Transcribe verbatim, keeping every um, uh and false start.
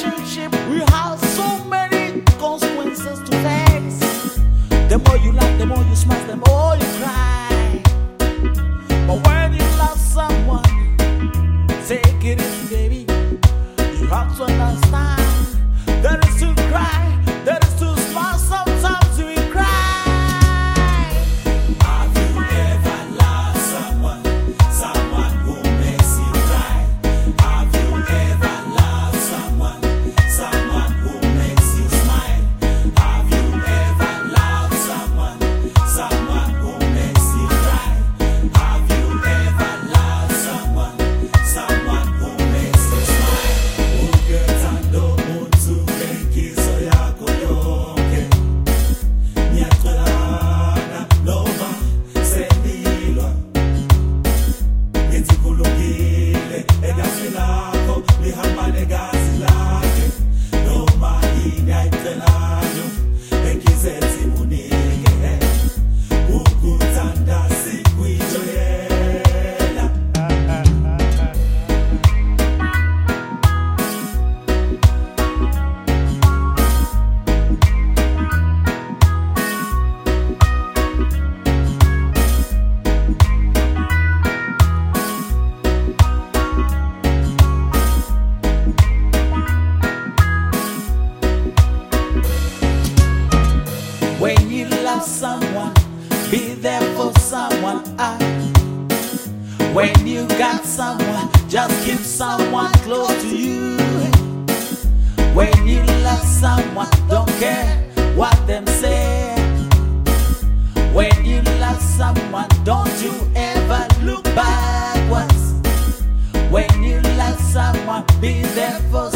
relationship will have so many consequences to face. The more you laugh, the more you smile, the more you cry. But when you love someone, take it easy, baby. You have to understand. There is to cry, there is to smile, sometimes you will cry. Have you ever loved someone, someone who makes you cry? Have you ever loved someone, someone who makes you smile? Have you ever loved someone, someone who makes you cry? Have you ever loved someone, someone who makes you smile? Ukethando muntu ngenkiso yakho yonke, ngiyacelana noma senilwa, ngithi kulungile egazi lakho lihamba negazi lakhe, noma yini ayicelayo engizenzi unike, ukuthanda sikuyijwayela. When you love someone, be there for someone. Ah. When you got someone, just keep someone close to you. When you love someone, don't care what them say. When you love someone, don't you ever look backwards. When you love someone, be there for